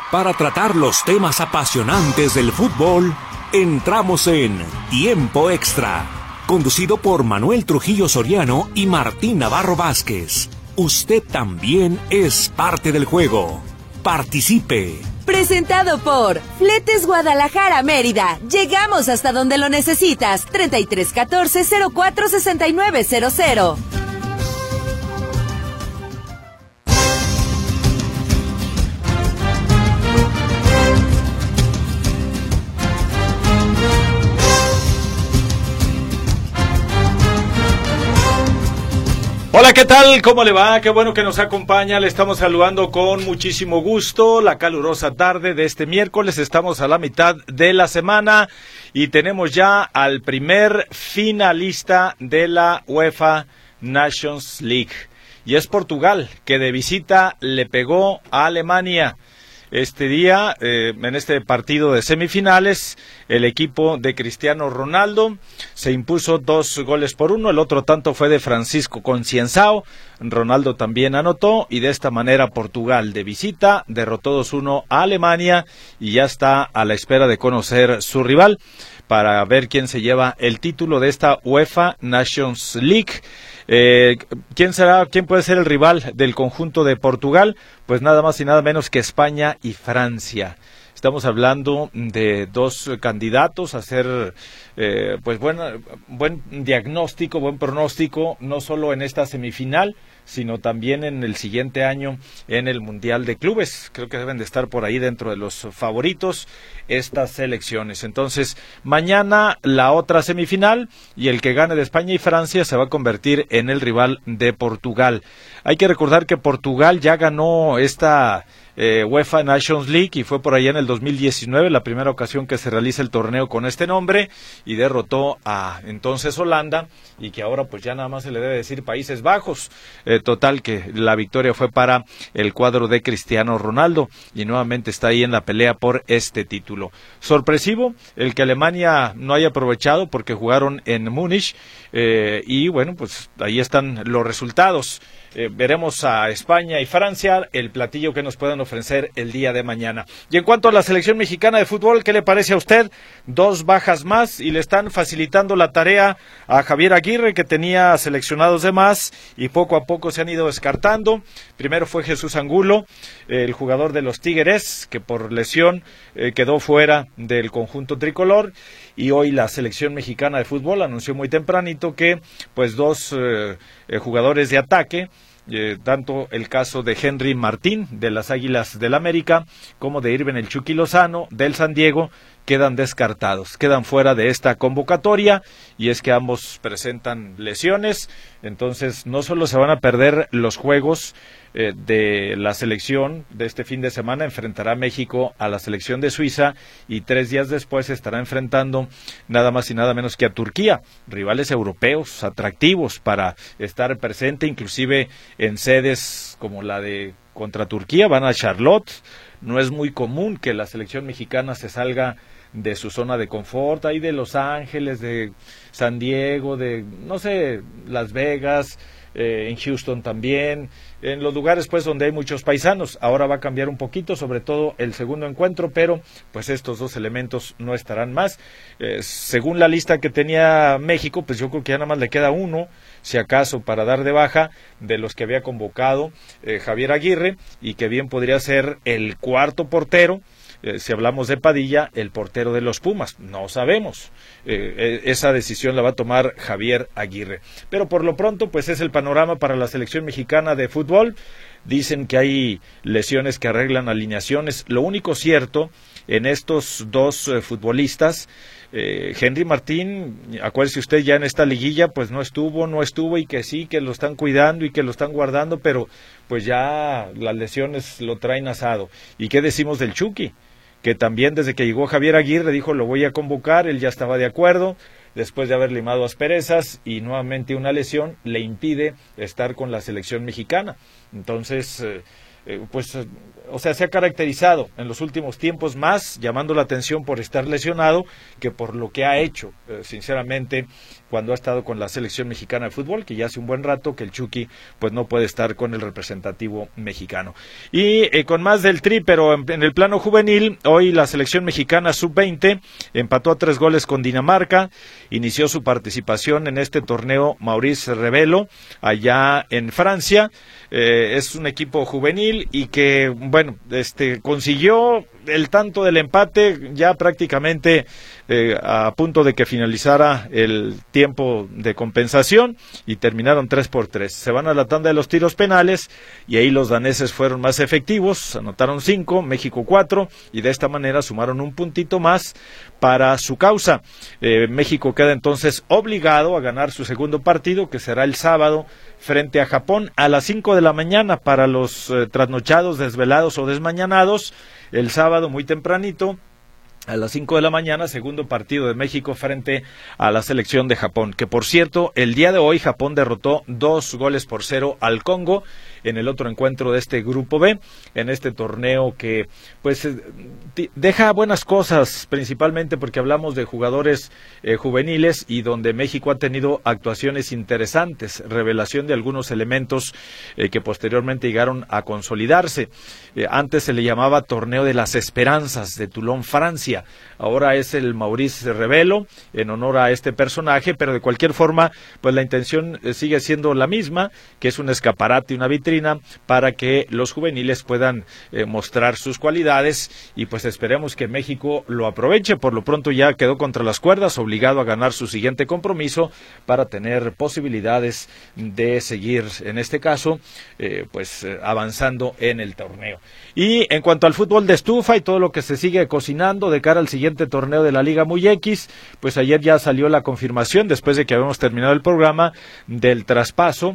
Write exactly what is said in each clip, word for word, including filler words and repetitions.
Para tratar los temas apasionantes del fútbol, entramos en Tiempo Extra, conducido por Manuel Trujillo Soriano y Martín Navarro Vázquez. Usted también es parte del juego. Participe. Presentado por Fletes Guadalajara Mérida. Llegamos hasta donde lo necesitas. treinta y tres catorce cero cuatro sesenta y nueve cero cero. Hola, ¿qué tal? ¿Cómo le va? Qué bueno que nos acompaña. Le estamos saludando con muchísimo gusto. La calurosa tarde de este miércoles. Estamos a la mitad de la semana y tenemos ya al primer finalista de la UEFA Nations League. Y es Portugal, que de visita le pegó a Alemania. Este día, eh, en este partido de semifinales, el equipo de Cristiano Ronaldo se impuso dos goles por uno. El otro tanto fue de Francisco Concienzao. Ronaldo también anotó y de esta manera Portugal de visita derrotó dos uno a Alemania y ya está a la espera de conocer su rival para ver quién se lleva el título de esta UEFA Nations League. Eh, ¿Quién será, quién puede ser el rival del conjunto de Portugal? Pues nada más y nada menos que España y Francia. Estamos hablando de dos candidatos a hacer eh, pues buen, buen diagnóstico, buen pronóstico, no solo en esta semifinal, sino también en el siguiente año en el Mundial de Clubes. Creo que deben de estar por ahí dentro de los favoritos estas selecciones. Entonces, mañana la otra semifinal y el que gane de España y Francia se va a convertir en el rival de Portugal. Hay que recordar que Portugal ya ganó esta Eh, UEFA Nations League y fue por allá en el dos mil diecinueve, la primera ocasión que se realiza el torneo con este nombre, y derrotó a entonces Holanda, y que ahora pues ya nada más se le debe decir Países Bajos. Eh, total que la victoria fue para el cuadro de Cristiano Ronaldo y nuevamente está ahí en la pelea por este título. Sorpresivo el que Alemania no haya aprovechado porque jugaron en Múnich eh, y bueno, pues ahí están los resultados. Eh, veremos a España y Francia, el platillo que nos puedan ofrecer el día de mañana. Y en cuanto a la selección mexicana de fútbol, ¿qué le parece a usted? Dos bajas más y le están facilitando la tarea a Javier Aguirre, que tenía seleccionados de más y poco a poco se han ido descartando. Primero fue Jesús Angulo, eh, el jugador de los Tigres, que por lesión eh, quedó fuera del conjunto tricolor, y hoy la selección mexicana de fútbol anunció muy tempranito que pues dos eh, eh, jugadores de ataque, Eh, tanto el caso de Henry Martín de las Águilas del América como de Irving el Chucky Lozano del San Diego quedan descartados, quedan fuera de esta convocatoria, y es que ambos presentan lesiones. Entonces no solo se van a perder los juegos eh, de la selección de este fin de semana, enfrentará México a la selección de Suiza y tres días después estará enfrentando nada más y nada menos que a Turquía, rivales europeos atractivos para estar presente, inclusive en sedes como la de contra Turquía, van a Charlotte. No es muy común que la selección mexicana se salga de su zona de confort, ahí de Los Ángeles, de San Diego, de, no sé, Las Vegas, eh, en Houston también, en los lugares pues donde hay muchos paisanos. Ahora va a cambiar un poquito, sobre todo el segundo encuentro, pero pues estos dos elementos no estarán más. Eh, según la lista que tenía México, pues yo creo que ya nada más le queda uno, si acaso, para dar de baja de los que había convocado eh, Javier Aguirre, y que bien podría ser el cuarto portero. Eh, si hablamos de Padilla, el portero de los Pumas, no sabemos. Eh, esa decisión la va a tomar Javier Aguirre. Pero por lo pronto, pues es el panorama para la selección mexicana de fútbol. Dicen que hay lesiones que arreglan alineaciones. Lo único cierto en estos dos eh, futbolistas, eh, Henry Martín, acuérdese usted, ya en esta liguilla, pues no estuvo, no estuvo, y que sí, que lo están cuidando y que lo están guardando, pero pues ya las lesiones lo traen asado. ¿Y qué decimos del Chucky? Que también desde que llegó Javier Aguirre dijo lo voy a convocar, él ya estaba de acuerdo, después de haber limado asperezas, y nuevamente una lesión le impide estar con la selección mexicana. Entonces, eh, eh, pues... O sea, se ha caracterizado en los últimos tiempos más llamando la atención por estar lesionado que por lo que ha hecho, eh, sinceramente, cuando ha estado con la selección mexicana de fútbol, que ya hace un buen rato que el Chucky pues no puede estar con el representativo mexicano. Y eh, con más del Tri, pero en, en el plano juvenil, hoy la selección mexicana sub veinte empató a tres goles con Dinamarca, inició su participación en este torneo Maurice Revelo, allá en Francia. Eh, es un equipo juvenil y que, bueno, este consiguió el tanto del empate ya prácticamente eh, a punto de que finalizara el tiempo de compensación y terminaron tres por tres. Se van a la tanda de los tiros penales y ahí los daneses fueron más efectivos, anotaron cinco, México cuatro y de esta manera sumaron un puntito más para su causa. Eh, México queda entonces obligado a ganar su segundo partido, que será el sábado frente a Japón a las cinco de la mañana para los eh, trasnochados, desvelados o desmañanados. El sábado muy tempranito, a las cinco de la mañana, segundo partido de México frente a la selección de Japón, que por cierto, el día de hoy Japón derrotó dos goles por cero al Congo en el otro encuentro de este grupo B, en este torneo que pues deja buenas cosas, principalmente porque hablamos de jugadores eh, juveniles y donde México ha tenido actuaciones interesantes, revelación de algunos elementos eh, que posteriormente llegaron a consolidarse. Eh, antes se le llamaba Torneo de las Esperanzas de Toulon, Francia, ahora es el Maurice Revelo, en honor a este personaje, pero de cualquier forma, pues la intención eh, sigue siendo la misma, que es un escaparate, una vitrina, para que los juveniles puedan eh, mostrar sus cualidades y pues esperemos que México lo aproveche. Por lo pronto ya quedó contra las cuerdas, obligado a ganar su siguiente compromiso para tener posibilidades de seguir, en este caso, eh, pues eh, avanzando en el torneo. Y en cuanto al fútbol de estufa y todo lo que se sigue cocinando de cara al siguiente torneo de la Liga Muy X, pues ayer ya salió la confirmación, después de que habíamos terminado el programa, del traspaso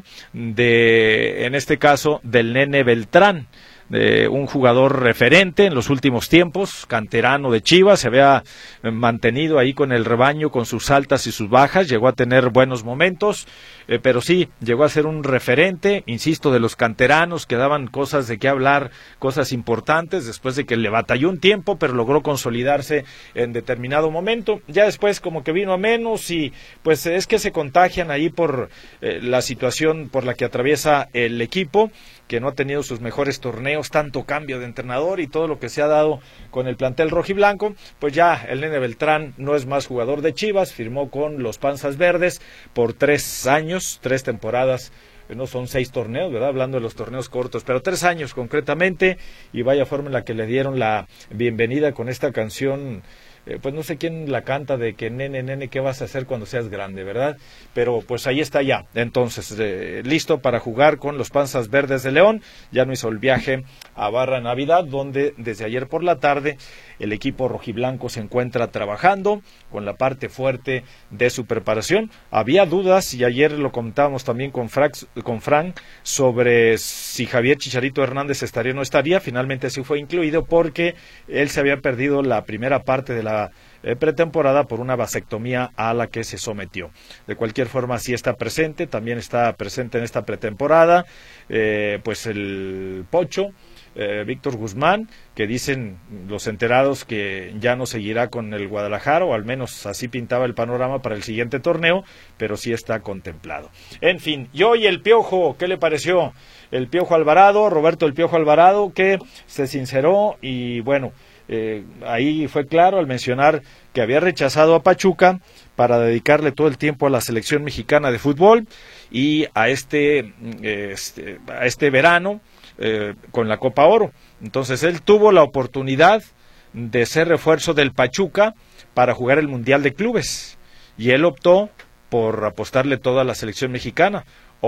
de, en este caso, del Nene Beltrán, de un jugador referente en los últimos tiempos, canterano de Chivas, se había mantenido ahí con el rebaño, con sus altas y sus bajas, llegó a tener buenos momentos, eh, pero sí, llegó a ser un referente, insisto, de los canteranos que daban cosas de qué hablar, cosas importantes, después de que le batalló un tiempo, pero logró consolidarse en determinado momento. Ya después como que vino a menos y pues es que se contagian ahí por eh, la situación por la que atraviesa el equipo, que no ha tenido sus mejores torneos, tanto cambio de entrenador y todo lo que se ha dado con el plantel rojiblanco. Pues ya el Nene Beltrán no es más jugador de Chivas, firmó con los Panzas Verdes por tres años, tres temporadas, no son seis torneos, ¿verdad? Hablando de los torneos cortos, pero tres años concretamente, y vaya forma en la que le dieron la bienvenida con esta canción. Eh, pues no sé quién la canta, de que nene, nene, ¿qué vas a hacer cuando seas grande, verdad? Pero pues ahí está ya, entonces, eh, listo para jugar con los Panzas Verdes de León. Ya no hizo el viaje a Barra Navidad, donde desde ayer por la tarde el equipo rojiblanco se encuentra trabajando con la parte fuerte de su preparación. Había dudas, y ayer lo comentábamos también con Frank, con Frank sobre si Javier Chicharito Hernández estaría o no estaría. Finalmente sí fue incluido porque él se había perdido la primera parte de la Eh, pretemporada por una vasectomía a la que se sometió. De cualquier forma sí está presente, también está presente en esta pretemporada eh, pues el Pocho, eh, Víctor Guzmán, que dicen los enterados que ya no seguirá con el Guadalajara, o al menos así pintaba el panorama para el siguiente torneo, pero sí está contemplado. En fin, y hoy el Piojo, ¿qué le pareció? El Piojo Alvarado, Roberto el Piojo Alvarado, que se sinceró y bueno, Eh, ahí fue claro al mencionar que había rechazado a Pachuca para dedicarle todo el tiempo a la selección mexicana de fútbol y a este, este, a este verano eh, con la Copa Oro. Entonces él tuvo la oportunidad de ser refuerzo del Pachuca para jugar el Mundial de Clubes y él optó por apostarle todo a la selección mexicana.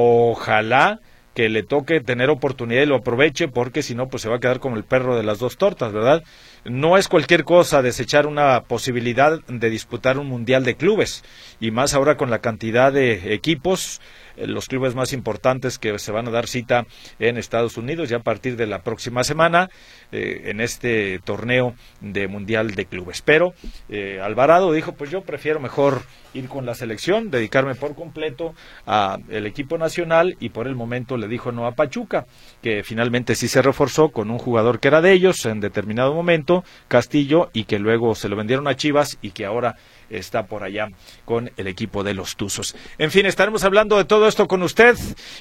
Ojalá que le toque tener oportunidad y lo aproveche, porque si no, pues se va a quedar como el perro de las dos tortas, ¿verdad? No es cualquier cosa desechar una posibilidad de disputar un Mundial de Clubes, y más ahora con la cantidad de equipos eh, los clubes más importantes que se van a dar cita en Estados Unidos ya a partir de la próxima semana eh, en este torneo de Mundial de Clubes. Pero eh, Alvarado dijo, pues yo prefiero mejor ir con la selección, dedicarme por completo a el equipo nacional, y por el momento le dijo no a Pachuca, que finalmente sí se reforzó con un jugador que era de ellos en determinado momento, Castillo, y que luego se lo vendieron a Chivas y que ahora está por allá con el equipo de los Tuzos. En fin, estaremos hablando de todo esto con usted.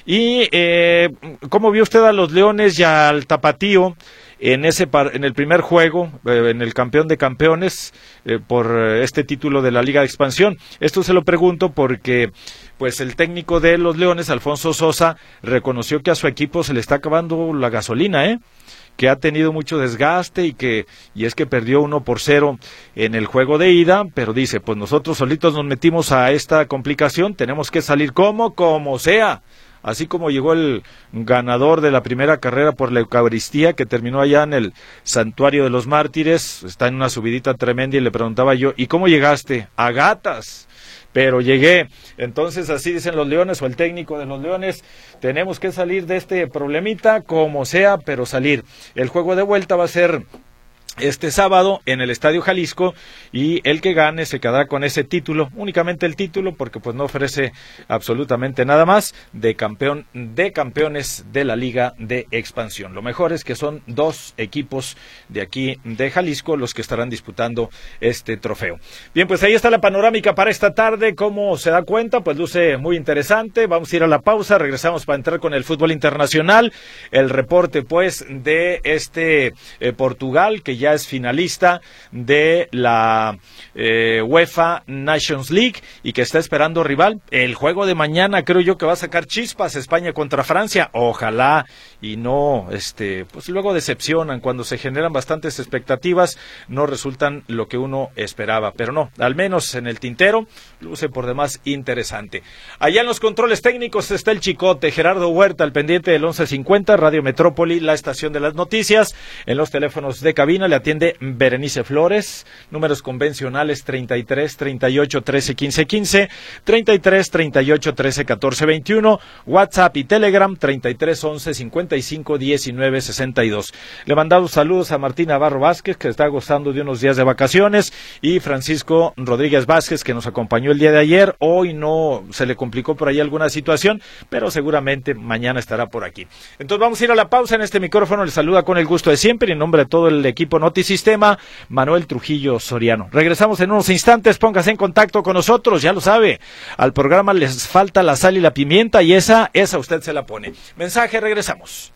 Y eh, ¿cómo vio usted a los Leones y al Tapatío en ese par, en el primer juego, eh, en el campeón de campeones, eh, por este título de la Liga de Expansión? Esto se lo pregunto porque pues el técnico de los Leones, Alfonso Sosa, reconoció que a su equipo se le está acabando la gasolina, ¿eh? que ha tenido mucho desgaste y que y es que perdió uno por cero en el juego de ida, pero dice, pues nosotros solitos nos metimos a esta complicación, tenemos que salir como, como sea. Así como llegó el ganador de la primera carrera por la Eucaristía, que terminó allá en el Santuario de los Mártires, está en una subidita tremenda, y le preguntaba yo, ¿y cómo llegaste? A gatas. Pero llegué. Entonces así dicen los Leones, o el técnico de los Leones, tenemos que salir de este problemita como sea, pero salir. El juego de vuelta va a ser este sábado en el Estadio Jalisco, y el que gane se quedará con ese título, únicamente el título, porque pues no ofrece absolutamente nada más, de campeón de campeones de la Liga de Expansión. Lo mejor es que son dos equipos de aquí de Jalisco los que estarán disputando este trofeo. Bien, pues ahí está la panorámica para esta tarde. Como se da cuenta, pues luce muy interesante. Vamos a ir a la pausa, regresamos para entrar con el fútbol internacional, el reporte pues de este eh, Portugal, que ya ya es finalista de la eh, UEFA Nations League y que está esperando rival. El juego de mañana creo yo que va a sacar chispas, España contra Francia, ojalá y no, este, pues luego decepcionan cuando se generan bastantes expectativas, no resultan lo que uno esperaba, pero no, al menos en el tintero luce por demás interesante. Allá en los controles técnicos está el Chicote, Gerardo Huerta, al pendiente del once cincuenta, Radio Metrópoli, la estación de las noticias. En los teléfonos de cabina le atiende Berenice Flores, números convencionales treinta y tres, treinta y ocho, trece, quince, quince, treinta y tres, treinta y ocho, trece, catorce, veintiuno, WhatsApp y Telegram treinta y tres, once, cincuenta y cinco, diecinueve, sesenta y dos. Le mandamos saludos a Martín Navarro Vázquez, que está gozando de unos días de vacaciones, y Francisco Rodríguez Vázquez, que nos acompañó el día de ayer. Hoy no se le complicó por ahí alguna situación, pero seguramente mañana estará por aquí. Entonces vamos a ir a la pausa. En este micrófono le saluda con el gusto de siempre, y en nombre de todo el equipo Notisistema, Manuel Trujillo Soriano. Regresamos en unos instantes, póngase en contacto con nosotros, ya lo sabe, al programa les falta la sal y la pimienta, y esa, esa usted se la pone. Mensaje, regresamos.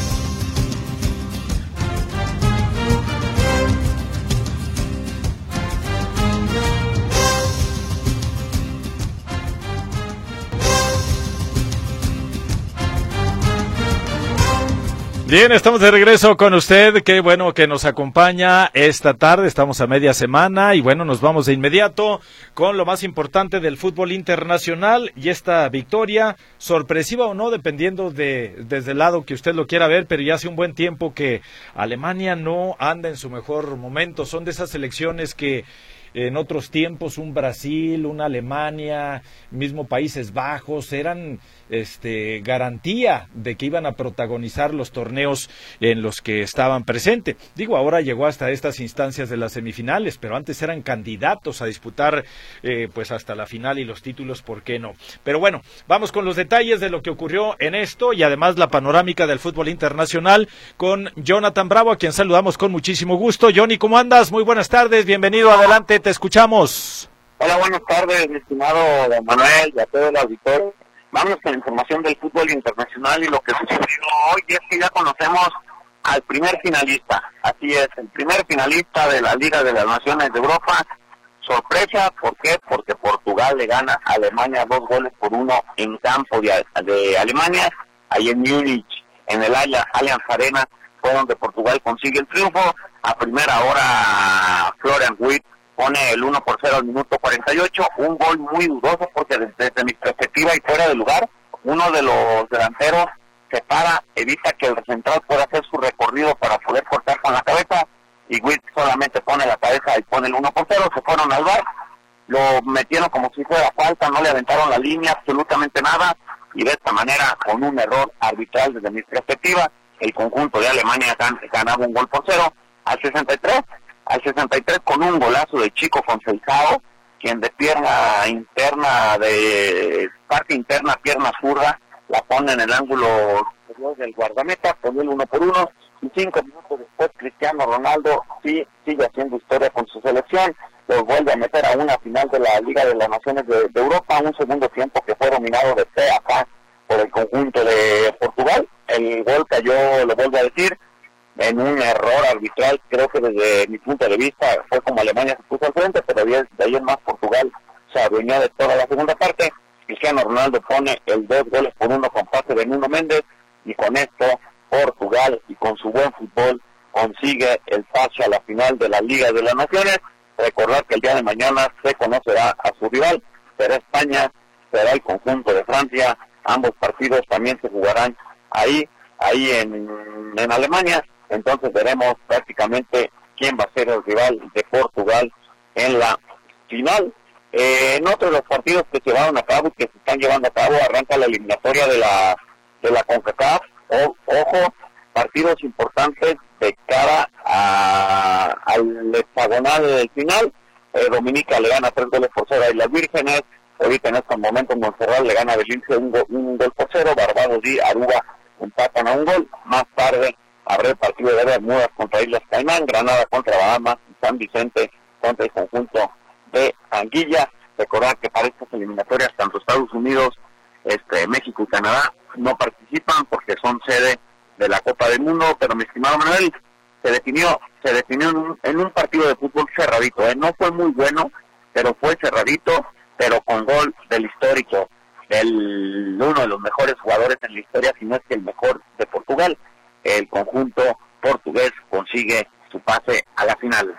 Bien, estamos de regreso con usted. Qué bueno que nos acompaña esta tarde. Estamos a media semana y bueno, nos vamos de inmediato con lo más importante del fútbol internacional y esta victoria, sorpresiva o no, dependiendo de desde el lado que usted lo quiera ver, pero ya hace un buen tiempo que Alemania no anda en su mejor momento. Son de esas selecciones que en otros tiempos, un Brasil, una Alemania, mismo Países Bajos, eran este garantía de que iban a protagonizar los torneos en los que estaban presentes. Digo, ahora llegó hasta estas instancias de las semifinales, pero antes eran candidatos a disputar eh, pues hasta la final y los títulos, ¿por qué no? Pero bueno, vamos con los detalles de lo que ocurrió en esto y además la panorámica del fútbol internacional con Jonathan Bravo, a quien saludamos con muchísimo gusto. Johnny, ¿cómo andas? Muy buenas tardes, bienvenido, adelante, te escuchamos. Hola, buenas tardes, mi estimado Manuel y a todo el auditorio. Vamos con la información del fútbol internacional y lo que sucedió hoy es que ya conocemos al primer finalista. Así es, el primer finalista de la Liga de las Naciones de Europa. Sorpresa, ¿por qué? Porque Portugal le gana a Alemania dos goles por uno en campo de, de Alemania, ahí en Múnich, en el Allianz Arena, fue donde Portugal consigue el triunfo. A primera hora, Florian Wirtz pone el uno por cero al minuto cuarenta y ocho, un gol muy dudoso porque desde, desde mi perspectiva y fuera de lugar, uno de los delanteros se para, evita que el central pueda hacer su recorrido para poder cortar con la cabeza, y Wirtz solamente pone la cabeza y pone el uno por cero, se fueron al V A R, lo metieron como si fuera falta, no le aventaron la línea, absolutamente nada, y de esta manera, con un error arbitral desde mi perspectiva, el conjunto de Alemania gan- ganaba un gol por cero al sesenta y tres, al sesenta y tres con un golazo de Chico Fonseca, quien de pierna interna, de parte interna, pierna zurda, la pone en el ángulo del guardameta, pone el uno por uno, y cinco minutos después Cristiano Ronaldo sí sigue haciendo historia con su selección, los vuelve a meter a una final de la Liga de las Naciones de, de Europa, un segundo tiempo que fue dominado de pe a pa por el conjunto de Portugal. El gol cayó, lo vuelvo a decir, en un error arbitral. Creo que desde mi punto de vista fue como Alemania se puso al frente, pero de ahí en más Portugal se adueñó de toda la segunda parte. Cristiano Ronaldo pone el dos goles por uno con pase de Nuno Méndez, y con esto Portugal, y con su buen fútbol, consigue el pase a la final de la Liga de las Naciones. Recordar que el día de mañana se conocerá a su rival, será España, será el conjunto de Francia. Ambos partidos también se jugarán ahí, ahí en, en Alemania. Entonces veremos prácticamente quién va a ser el rival de Portugal en la final. Eh, en otro de los partidos que se llevaron a cabo y que se están llevando a cabo, arranca la eliminatoria de la de la CONCACAF. O, ojo, partidos importantes de cara a, al hexagonal final. Eh, Dominica le gana tres goles por cero a Islas Vírgenes. Ahorita en estos momentos Montserrat le gana a Belice un, go, un gol por cero. Barbados y Aruba empatan a un gol. Más tarde habrá el partido de Bermudas contra Islas Caimán, Granada contra Bahamas y San Vicente contra el conjunto de Anguilla. Recordar que para estas eliminatorias tanto Estados Unidos, este, México y Canadá no participan porque son sede de la Copa del Mundo, pero mi estimado Manuel, se definió se definió en un, en un partido de fútbol cerradito, ¿eh? No fue muy bueno, pero fue cerradito, pero con gol del histórico, del uno de los mejores jugadores en la historia, si no es que el mejor de Portugal. El conjunto portugués consigue su pase a la final.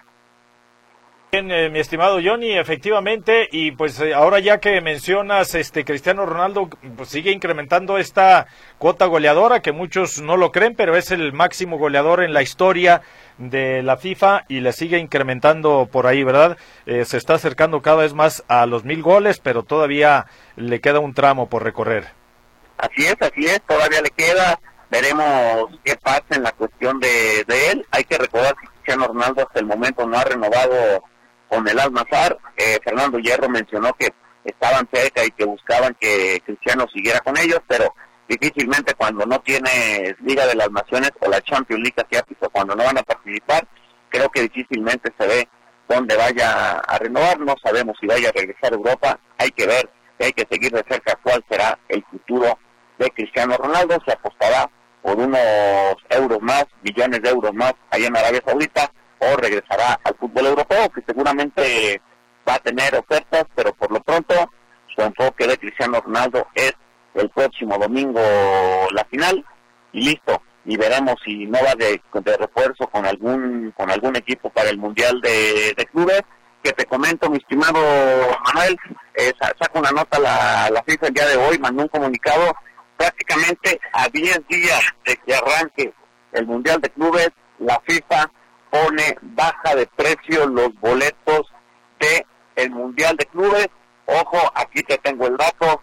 Bien, eh, mi estimado Johnny, efectivamente, y pues eh, ahora ya que mencionas este Cristiano Ronaldo, pues sigue incrementando esta cuota goleadora, que muchos no lo creen, pero es el máximo goleador en la historia de la FIFA y le sigue incrementando por ahí, ¿verdad? Eh, se está acercando cada vez más a los mil goles, pero todavía le queda un tramo por recorrer. Así es, así es, todavía le queda, veremos qué pasa en la cuestión de, de él. Hay que recordar que Cristiano Ronaldo hasta el momento no ha renovado con el Al-Nassr. eh, Fernando Hierro mencionó que estaban cerca y que buscaban que Cristiano siguiera con ellos, pero difícilmente cuando no tienes Liga de las Naciones o la Champions League asiática, cuando no van a participar, creo que difícilmente se ve dónde vaya a renovar. No sabemos si vaya a regresar a Europa, hay que ver, hay que seguir de cerca cuál será el futuro de Cristiano Ronaldo. Se apostará por unos euros más, billones de euros más allá en Arabia Saudita, o regresará al fútbol europeo, que seguramente va a tener ofertas, pero por lo pronto su enfoque de Cristiano Ronaldo es el próximo domingo la final, y listo, y veremos si no va de, de refuerzo con algún con algún equipo para el Mundial de, de Clubes, que te comento, mi estimado Manuel, eh, saca una nota la, la FIFA el día de hoy, mandó un comunicado, prácticamente a diez días de que arranque el Mundial de Clubes, la FIFA pone baja de precio los boletos de el Mundial de Clubes. Ojo, aquí te tengo el dato,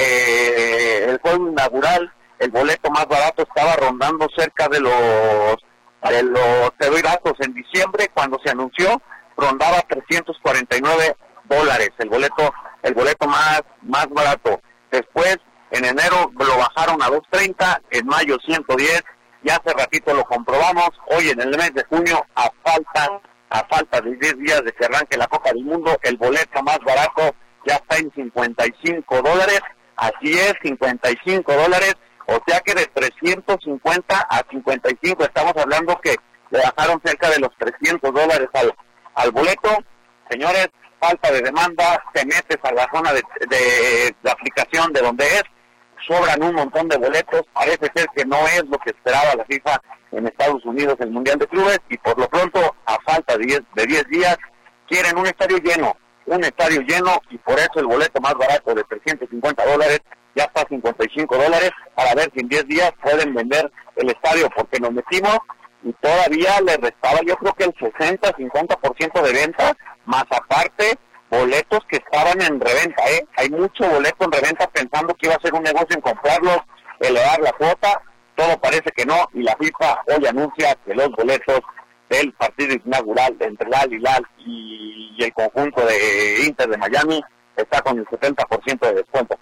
eh, el juego inaugural, el boleto más barato estaba rondando cerca de los de los te doy datos en diciembre, cuando se anunció, rondaba trescientos cuarenta y nueve dólares, el boleto el boleto más más barato. Después, en enero lo bajaron a doscientos treinta, en mayo ciento diez, ya hace ratito lo comprobamos, hoy en el mes de junio, a falta a falta de diez días de que arranque la Copa del Mundo, el boleto más barato ya está en cincuenta y cinco dólares, así es, cincuenta y cinco dólares, o sea que de trescientos cincuenta a cincuenta y cinco, estamos hablando que le bajaron cerca de los trescientos dólares al, al boleto. Señores, falta de demanda, te metes a la zona de, de, de aplicación de donde es, sobran un montón de boletos, parece ser que no es lo que esperaba la FIFA en Estados Unidos el Mundial de Clubes, y por lo pronto, a falta de diez, de diez días, quieren un estadio lleno, un estadio lleno, y por eso el boleto más barato de trescientos cincuenta dólares ya está a cincuenta y cinco dólares, para ver si en diez días pueden vender el estadio, porque nos metimos y todavía le restaba yo creo que el sesenta, cincuenta por ciento de venta, más aparte boletos que estaban en reventa, ¿eh? Hay mucho boleto en reventa pensando que iba a ser un negocio en comprarlos, elevar la cuota, todo parece que no, y la FIFA hoy anuncia que los boletos del partido inaugural entre el Al Hilal y, y el conjunto de Inter de Miami está con el setenta por ciento de descuento.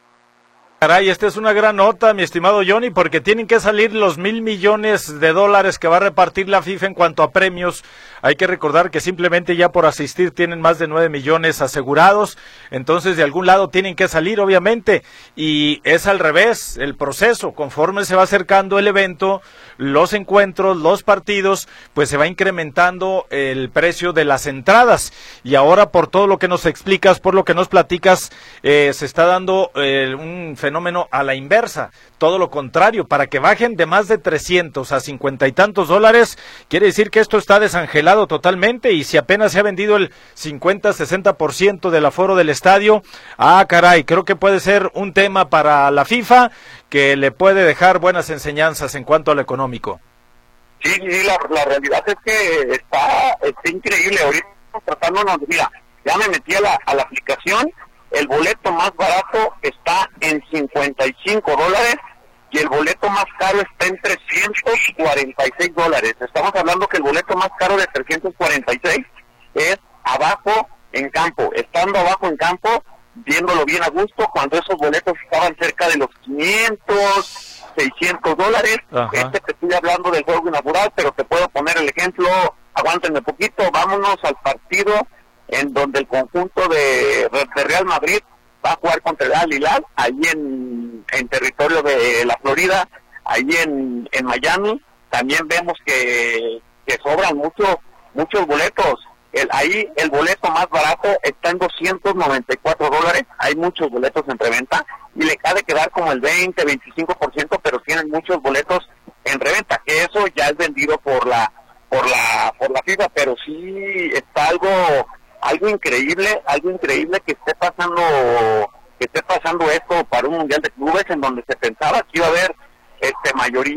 Caray, esta es una gran nota, mi estimado Johnny, porque tienen que salir los mil millones de dólares que va a repartir la FIFA en cuanto a premios. Hay que recordar que simplemente ya por asistir tienen más de nueve millones asegurados, entonces de algún lado tienen que salir, obviamente, y es al revés el proceso. Conforme se va acercando el evento, los encuentros, los partidos, pues se va incrementando el precio de las entradas, y ahora por todo lo que nos explicas, por lo que nos platicas, eh, se está dando eh, un fenómeno a la inversa, todo lo contrario, para que bajen de más de trescientos a cincuenta y tantos dólares, quiere decir que esto está desangelado totalmente, y si apenas se ha vendido el cincuenta a sesenta por ciento del aforo del estadio, ah caray, creo que puede ser un tema para la FIFA que le puede dejar buenas enseñanzas en cuanto a lo económico. Sí, sí, la, la realidad es que está, está increíble, ahorita tratándonos, mira, ya me metí a la, a la aplicación. El boleto más barato está en cincuenta y cinco dólares y el boleto más caro está en trescientos cuarenta y seis dólares. Estamos hablando que el boleto más caro de trescientos cuarenta y seis es abajo en campo. Estando abajo en campo, viéndolo bien a gusto, cuando esos boletos estaban cerca de los quinientos, seiscientos dólares. Ajá. Este te estoy hablando del juego inaugural, pero te puedo poner el ejemplo, aguántenme poquito, vámonos al partido en donde el conjunto de, de Real Madrid va a jugar contra el Al Hilal, ahí en, en territorio de la Florida, ahí en, en Miami. También vemos que, que sobran muchos muchos boletos. El, ahí el boleto más barato está en doscientos noventa y cuatro dólares, hay muchos boletos en reventa, y le cabe quedar como el veinte, veinticinco por ciento, pero tienen muchos boletos en reventa, que eso ya es vendido por la, por la, por la FIFA, pero sí está algo... algo increíble, algo increíble que esté pasando, que esté pasando esto para un mundial de clubes en donde se pensaba que iba a haber este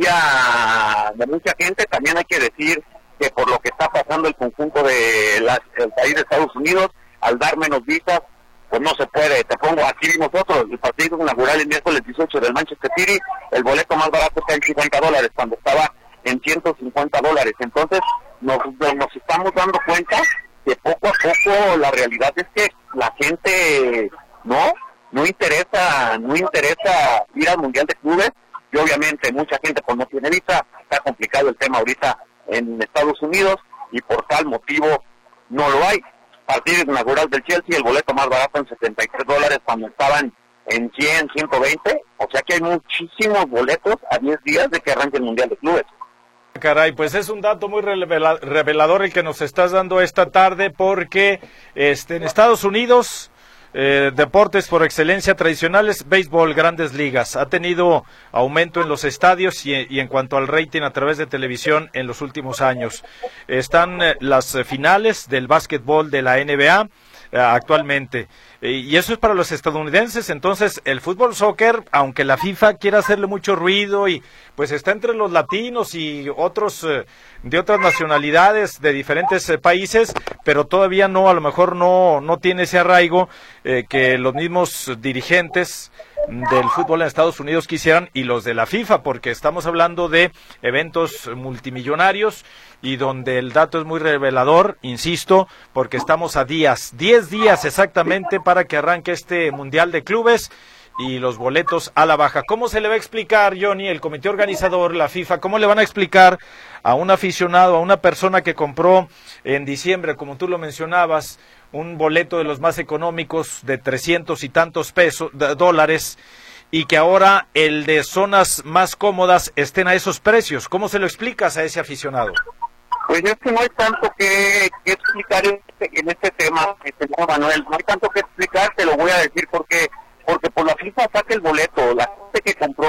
mayoría de mucha gente. También hay que decir que por lo que está pasando el conjunto de las, el país de Estados Unidos, al dar menos visas, pues no se puede. Te pongo aquí nosotros, el partido inaugural el miércoles dieciocho del Manchester City, el boleto más barato está en cincuenta dólares, cuando estaba en ciento cincuenta dólares. Entonces nos, nos estamos dando cuenta que poco a poco la realidad es que la gente no no interesa no interesa ir al mundial de clubes, y obviamente mucha gente pues no tiene visa, está complicado el tema ahorita en Estados Unidos y por tal motivo no lo hay. Partido inaugural del Chelsea, el boleto más barato en setenta y tres dólares cuando estaban en cien, ciento veinte, o sea que hay muchísimos boletos a diez días de que arranque el mundial de clubes. Caray, pues es un dato muy revelador el que nos estás dando esta tarde, porque este en Estados Unidos, eh, deportes por excelencia tradicionales, béisbol, grandes ligas, ha tenido aumento en los estadios y, y en cuanto al rating a través de televisión en los últimos años. Están eh, las finales del básquetbol de la N B A eh, actualmente. Y eso es para los estadounidenses. Entonces el fútbol soccer, aunque la FIFA quiera hacerle mucho ruido y pues está entre los latinos y otros eh, de otras nacionalidades de diferentes eh, países, pero todavía no, a lo mejor no no tiene ese arraigo eh, que los mismos dirigentes del fútbol en Estados Unidos quisieran, y los de la FIFA, porque estamos hablando de eventos multimillonarios y donde el dato es muy revelador, insisto, porque estamos a días, diez días exactamente para que arranque este Mundial de Clubes y los boletos a la baja. ¿Cómo se le va a explicar, Johnny, el comité organizador, la FIFA, cómo le van a explicar a un aficionado, a una persona que compró en diciembre, como tú lo mencionabas, un boleto de los más económicos de trescientos y tantos pesos, de, dólares, y que ahora el de zonas más cómodas estén a esos precios? ¿Cómo se lo explicas a ese aficionado? Pues es que no hay tanto que, que explicar en este, en este tema, este, Manuel, no hay tanto que explicar, te lo voy a decir porque porque por la FIFA saca el boleto. La gente que compró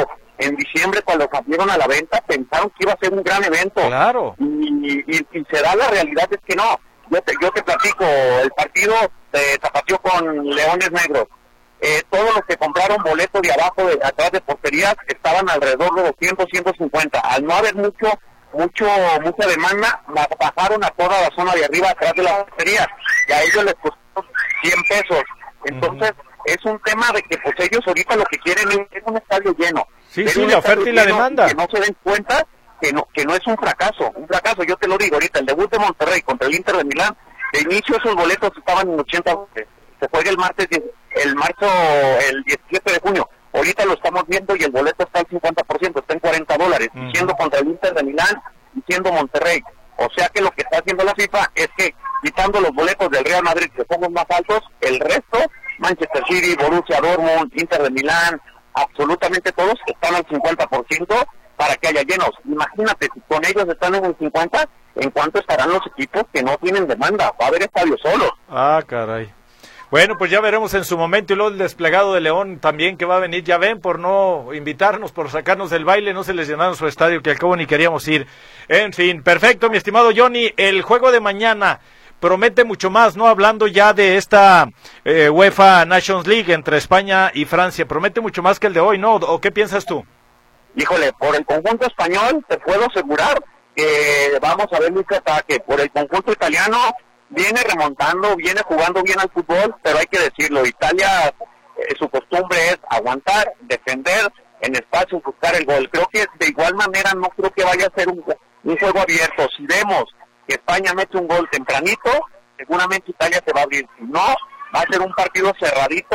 en diciembre cuando salieron a la venta pensaron que iba a ser un gran evento. Claro. Y, y, y se da la realidad es que no. Yo te, yo te platico, el partido se tapateó con Leones Negros. Eh, todos los que compraron boletos de abajo, de atrás de porterías, estaban alrededor de doscientos, ciento cincuenta. Al no haber mucho, mucho, mucha demanda, bajaron a toda la zona de arriba, atrás de las porterías. Y a ellos les costó cien pesos. Entonces, uh-huh. es un tema de que pues ellos ahorita lo que quieren es un estadio lleno. Sí, sí, la oferta y la demanda. Que no se den cuenta que no que no es un fracaso, un fracaso, yo te lo digo ahorita, el debut de Monterrey contra el Inter de Milán, de inicio esos boletos estaban en ochenta, se juega el martes, el marzo, el diecisiete de junio, ahorita lo estamos viendo y el boleto está al cincuenta por ciento, está en cuarenta dólares, uh-huh. siendo contra el Inter de Milán y siendo Monterrey. O sea que lo que está haciendo la FIFA es que, quitando los boletos del Real Madrid, que son los más altos, el resto, Manchester City, Borussia Dortmund, Inter de Milán, absolutamente todos están al cincuenta por ciento para que haya llenos. Imagínate, si con ellos están en el cincuenta, ¿en cuánto estarán los equipos que no tienen demanda? Va a haber estadios solos. Ah, caray. Bueno, pues ya veremos en su momento, y luego el desplegado de León también que va a venir, ya ven, por no invitarnos, por sacarnos del baile, no se les llenaron su estadio, que al cabo ni queríamos ir. En fin, perfecto, mi estimado Johnny, el juego de mañana promete mucho más, ¿no? Hablando ya de esta eh, UEFA Nations League entre España y Francia, promete mucho más que el de hoy, ¿no? ¿O qué piensas tú? Híjole, por el conjunto español te puedo asegurar que vamos a ver mucho ataque. Por el conjunto italiano viene remontando, viene jugando bien al fútbol, pero hay que decirlo, Italia, eh, su costumbre es aguantar, defender en espacio, buscar el gol. Creo que de igual manera no creo que vaya a ser un, un juego abierto. Si vemos que España mete un gol tempranito, seguramente Italia se va a abrir. Si no, va a ser un partido cerradito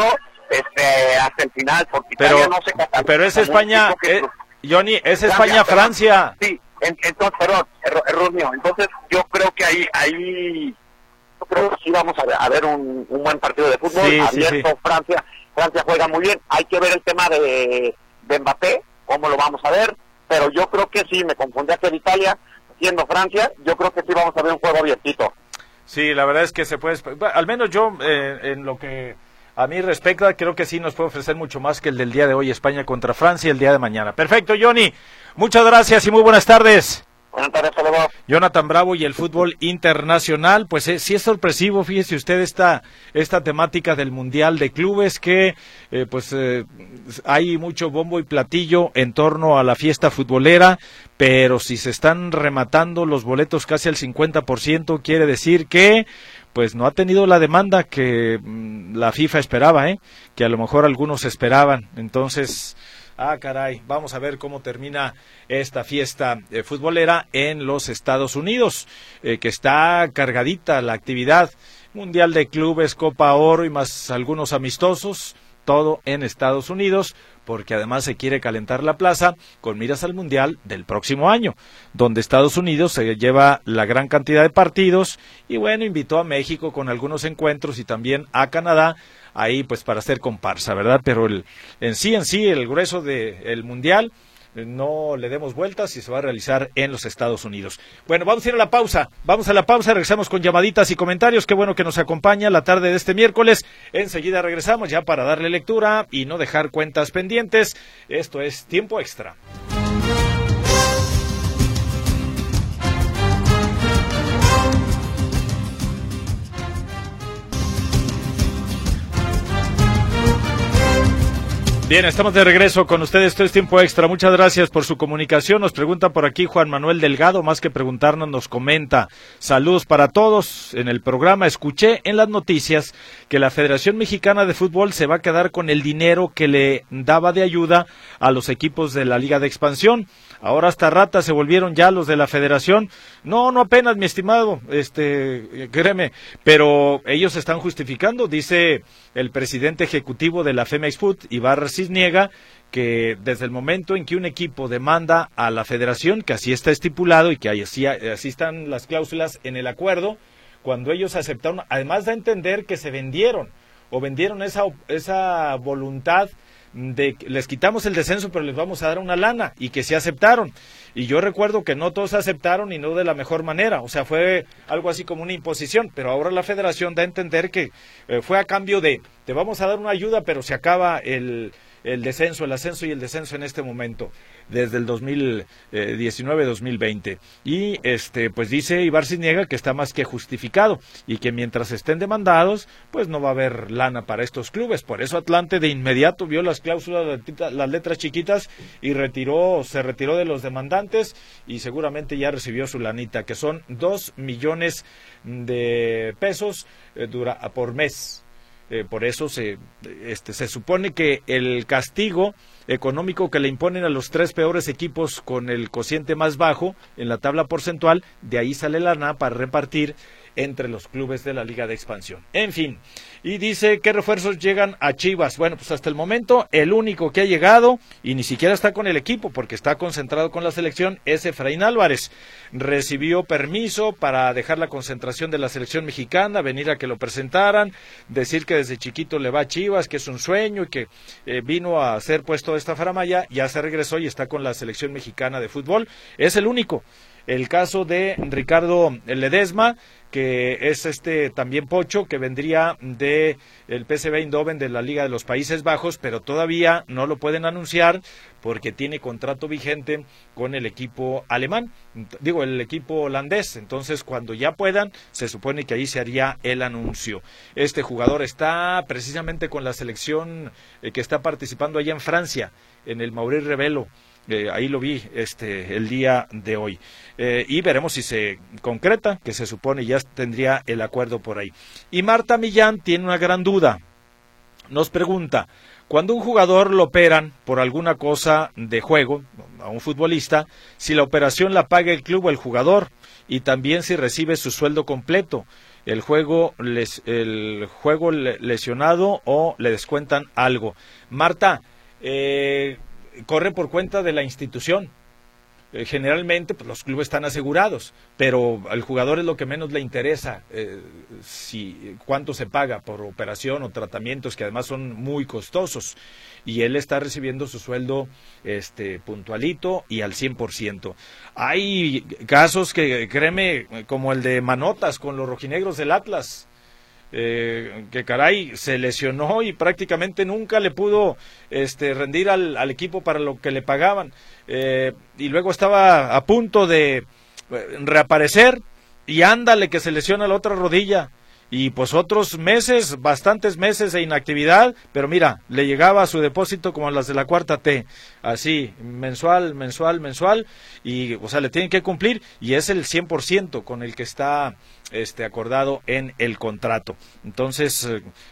este hasta el final, porque pero, Italia no se cataloga. Pero es España, eh, Johnny, es España-Francia. Sí, en, entonces, perdón, error, error mío. Entonces, yo creo que ahí, ahí yo creo que sí vamos a ver, a ver un, un buen partido de fútbol. Sí, abierto, sí, sí. Francia, Francia juega muy bien. Hay que ver el tema de, de Mbappé, cómo lo vamos a ver, pero yo creo que sí, me confundí hacia Italia, siendo Francia, yo creo que sí vamos a ver un juego abiertito. Sí, la verdad es que se puede, al menos yo, eh, en lo que a mí respecta, creo que sí nos puede ofrecer mucho más que el del día de hoy, España contra Francia, el día de mañana. Perfecto, Johnny, muchas gracias y muy buenas tardes. Buenas tardes, saludos. Jonathan Bravo y el fútbol internacional, pues eh, sí es sorpresivo, fíjese usted esta esta temática del Mundial de Clubes, que eh, pues eh, hay mucho bombo y platillo en torno a la fiesta futbolera, pero si se están rematando los boletos casi al cincuenta por ciento, quiere decir que pues no ha tenido la demanda que mmm, la FIFA esperaba, ¿eh? que a lo mejor algunos esperaban, entonces... Ah, caray, vamos a ver cómo termina esta fiesta eh, futbolera en los Estados Unidos, eh, que está cargadita la actividad, Mundial de Clubes, Copa Oro y más algunos amistosos, todo en Estados Unidos, porque además se quiere calentar la plaza con miras al Mundial del próximo año, donde Estados Unidos se lleva la gran cantidad de partidos y bueno, invitó a México con algunos encuentros y también a Canadá, ahí pues para hacer comparsa, ¿verdad? Pero el, en sí, en sí, el grueso del Mundial, no le demos vueltas y se va a realizar en los Estados Unidos. Bueno, vamos a ir a la pausa, vamos a la pausa, regresamos con llamaditas y comentarios, qué bueno que nos acompaña la tarde de este miércoles, enseguida regresamos ya para darle lectura y no dejar cuentas pendientes, esto es Tiempo Extra. Bien, estamos de regreso con ustedes, esto es Tiempo Extra, muchas gracias por su comunicación, nos pregunta por aquí Juan Manuel Delgado, más que preguntarnos nos comenta, saludos para todos, en el programa escuché en las noticias que la Federación Mexicana de Fútbol se va a quedar con el dinero que le daba de ayuda a los equipos de la Liga de Expansión, ahora hasta ratas se volvieron ya los de la Federación, no, no apenas mi estimado, este, créeme, pero ellos se están justificando, dice el presidente ejecutivo de la Femex Food, Ibarra niega que desde el momento en que un equipo demanda a la federación, que así está estipulado y que así, así están las cláusulas en el acuerdo, cuando ellos aceptaron, además de entender que se vendieron o vendieron esa, esa voluntad de que les quitamos el descenso pero les vamos a dar una lana y que sí aceptaron, y yo recuerdo que no todos aceptaron y no de la mejor manera, o sea fue algo así como una imposición, pero ahora la federación da a entender que eh, fue a cambio de te vamos a dar una ayuda pero se acaba el el descenso, el ascenso y el descenso en este momento, desde el dos mil diecinueve dos mil veinte. Y este pues dice Ibar Cisniega que está más que justificado y que mientras estén demandados, pues no va a haber lana para estos clubes. Por eso Atlante de inmediato vio las cláusulas, las letras chiquitas y retiró, se retiró de los demandantes y seguramente ya recibió su lanita, que son dos millones de pesos eh, dura, por mes. Eh, por eso se, este, se supone que el castigo económico que le imponen a los tres peores equipos con el cociente más bajo en la tabla porcentual, de ahí sale lana para repartir entre los clubes de la Liga de Expansión. En fin, y dice, ¿qué refuerzos llegan a Chivas? Bueno, pues hasta el momento el único que ha llegado, y ni siquiera está con el equipo porque está concentrado con la selección, es Efraín Álvarez. Recibió permiso para dejar la concentración de la selección mexicana, venir a que lo presentaran, decir que desde chiquito le va a Chivas, que es un sueño y que eh, vino a ser puesto de esta faramaya, ya se regresó y está con la selección mexicana de fútbol. Es el único. El caso de Ricardo Ledesma, que es este también pocho, que vendría de el P S V Eindhoven de la Liga de los Países Bajos, pero todavía no lo pueden anunciar porque tiene contrato vigente con el equipo alemán, digo, el equipo holandés. Entonces, cuando ya puedan, se supone que ahí se haría el anuncio. Este jugador está precisamente con la selección eh, que está participando allá en Francia, en el Maurice Revelo. Eh, ahí lo vi este el día de hoy, eh, y veremos si se concreta, que se supone ya tendría el acuerdo por ahí. Y Marta Millán tiene una gran duda, nos pregunta, cuando un jugador lo operan por alguna cosa de juego, a un futbolista, si la operación la paga el club o el jugador, y también si recibe su sueldo completo, el juego, les, el juego lesionado o le descuentan algo. Marta, eh... corre por cuenta de la institución. Eh, generalmente pues, los clubes están asegurados, pero al jugador es lo que menos le interesa, eh, si cuánto se paga por operación o tratamientos que además son muy costosos, y él está recibiendo su sueldo este puntualito y al cien por ciento. Hay casos que, créeme, como el de Manotas con los rojinegros del Atlas, Eh, que caray, se lesionó y prácticamente nunca le pudo este, rendir al, al equipo para lo que le pagaban, eh, y luego estaba a punto de eh, reaparecer y ándale que se lesiona la otra rodilla, y pues otros meses, bastantes meses de inactividad, pero mira, le llegaba a su depósito como las de la cuarta T, así, mensual, mensual, mensual, y o sea, le tienen que cumplir, y es el cien por ciento con el que está este acordado en el contrato. Entonces,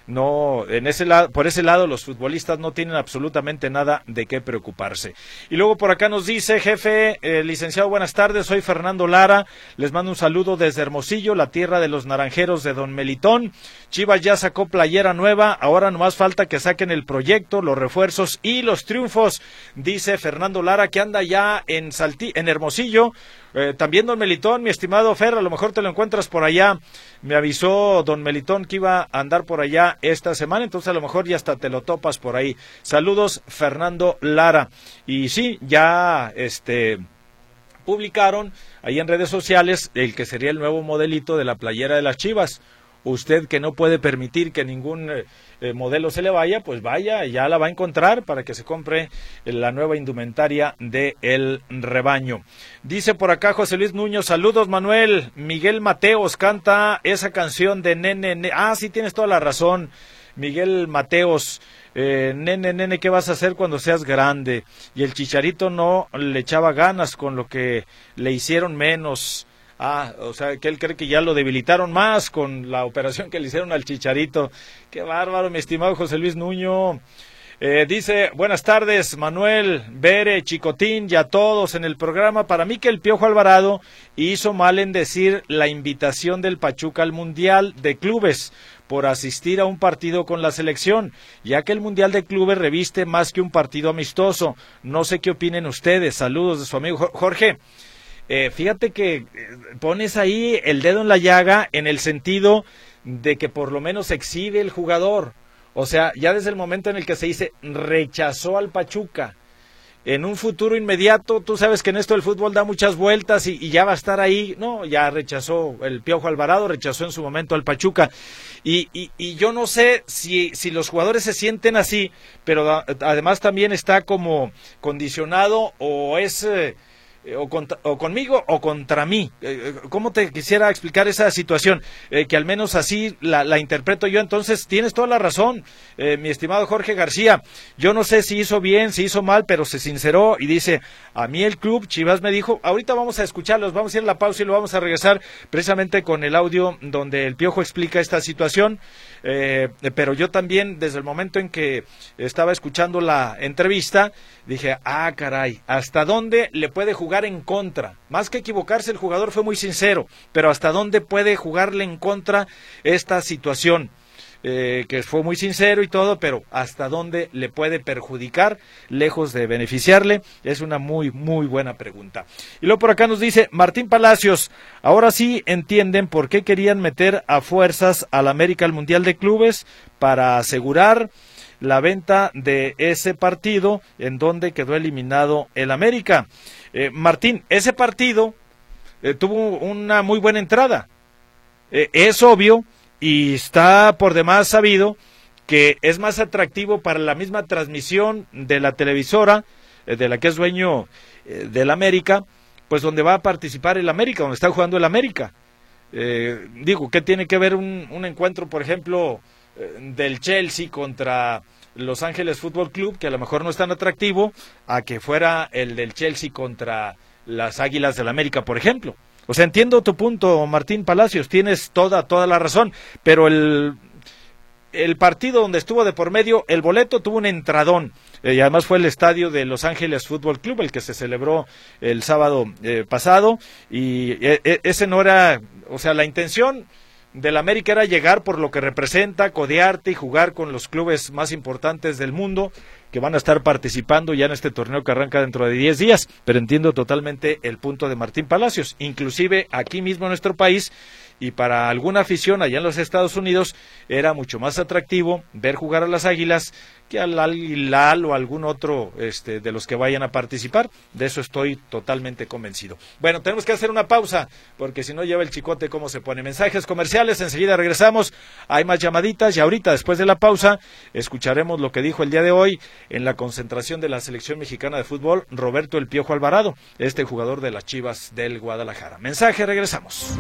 no, en ese lado, por ese lado los futbolistas no tienen absolutamente nada de qué preocuparse. Y luego por acá nos dice, jefe, eh, licenciado, buenas tardes, soy Fernando Lara, les mando un saludo desde Hermosillo, la tierra de los naranjeros de Don Melitón. Chivas ya sacó playera nueva, ahora nomás falta que saquen el proyecto, los refuerzos y los triunfos, dice Fernando Lara, que anda ya en Salti, en Hermosillo. Eh, también Don Melitón, mi estimado Fer, a lo mejor te lo encuentras por allá. Me avisó Don Melitón que iba a andar por allá esta semana, entonces a lo mejor ya hasta te lo topas por ahí. Saludos, Fernando Lara. Y sí, ya este publicaron ahí en redes sociales el que sería el nuevo modelito de la playera de las Chivas. Usted que no puede permitir que ningún eh, modelo se le vaya, pues vaya, ya la va a encontrar para que se compre la nueva indumentaria de El Rebaño. Dice por acá José Luis Nuño, saludos Manuel, Miguel Mateos canta esa canción de Nene, nene. Ah, sí, tienes toda la razón, Miguel Mateos, eh, nene, nene, ¿qué vas a hacer cuando seas grande? Y el Chicharito no le echaba ganas con lo que le hicieron menos. Ah, o sea, que él cree que ya lo debilitaron más con la operación que le hicieron al Chicharito. Qué bárbaro, mi estimado José Luis Nuño. Eh, dice, buenas tardes, Manuel, Bere, Chicotín y a todos en el programa. Para mí que el Piojo Alvarado hizo mal en decir la invitación del Pachuca al Mundial de Clubes por asistir a un partido con la selección, ya que el Mundial de Clubes reviste más que un partido amistoso. No sé qué opinen ustedes. Saludos de su amigo Jorge. Eh, fíjate que pones ahí el dedo en la llaga en el sentido de que por lo menos exhibe el jugador. O sea, ya desde el momento en el que se dice rechazó al Pachuca, en un futuro inmediato, tú sabes que en esto del fútbol da muchas vueltas y, y ya va a estar ahí. No, ya rechazó el Piojo Alvarado, rechazó en su momento al Pachuca. Y, y, y yo no sé si, si los jugadores se sienten así, pero da, además también está como condicionado o es... Eh, eh, o, contra, o conmigo o contra mí. Eh, ¿Cómo te quisiera explicar esa situación? Eh, que al menos así la, la interpreto yo. Entonces tienes toda la razón, eh, mi estimado Jorge García. Yo no sé si hizo bien, si hizo mal, pero se sinceró y dice, a mí el club Chivas me dijo, ahorita vamos a escucharlos, vamos a ir a la pausa y lo vamos a regresar precisamente con el audio donde el Piojo explica esta situación. Eh, pero yo también, desde el momento en que estaba escuchando la entrevista, dije, ah, caray, ¿hasta dónde le puede jugar en contra? Más que equivocarse, el jugador fue muy sincero, pero ¿hasta dónde puede jugarle en contra esta situación? Eh, que fue muy sincero y todo, pero ¿hasta dónde le puede perjudicar, lejos de beneficiarle? Es una muy, muy buena pregunta. Y luego por acá nos dice Martín Palacios, ahora sí entienden por qué querían meter a fuerzas al América al Mundial de Clubes para asegurar la venta de ese partido en donde quedó eliminado el América. Eh, Martín, ese partido eh, tuvo una muy buena entrada. Eh, es obvio y está por demás sabido que es más atractivo para la misma transmisión de la televisora, eh, de la que es dueño eh, del América, pues donde va a participar el América, donde está jugando el América. Eh, digo, ¿qué tiene que ver un, un encuentro, por ejemplo, eh, del Chelsea contra Los Ángeles Fútbol Club, que a lo mejor no es tan atractivo, a que fuera el del Chelsea contra las Águilas del América, por ejemplo? O sea, entiendo tu punto, Martín Palacios, tienes toda, toda la razón, pero el, el partido donde estuvo de por medio, el boleto tuvo un entradón, eh, y además fue el estadio de Los Ángeles Fútbol Club, el que se celebró el sábado eh, pasado, y eh, eh, ese no era, o sea, la intención del América era llegar por lo que representa, codearte y jugar con los clubes más importantes del mundo, que van a estar participando ya en este torneo que arranca dentro de diez días, pero entiendo totalmente el punto de Martín Palacios, inclusive aquí mismo en nuestro país, y para alguna afición allá en los Estados Unidos, era mucho más atractivo ver jugar a las Águilas que al Al Hilal o algún otro este, de los que vayan a participar. De eso estoy totalmente convencido. Bueno, tenemos que hacer una pausa, porque si no lleva el chicote cómo se pone. Mensajes comerciales, enseguida regresamos, hay más llamaditas, y ahorita después de la pausa escucharemos lo que dijo el día de hoy en la concentración de la selección mexicana de fútbol, Roberto El Piojo Alvarado, este jugador de las Chivas del Guadalajara. Mensaje, regresamos.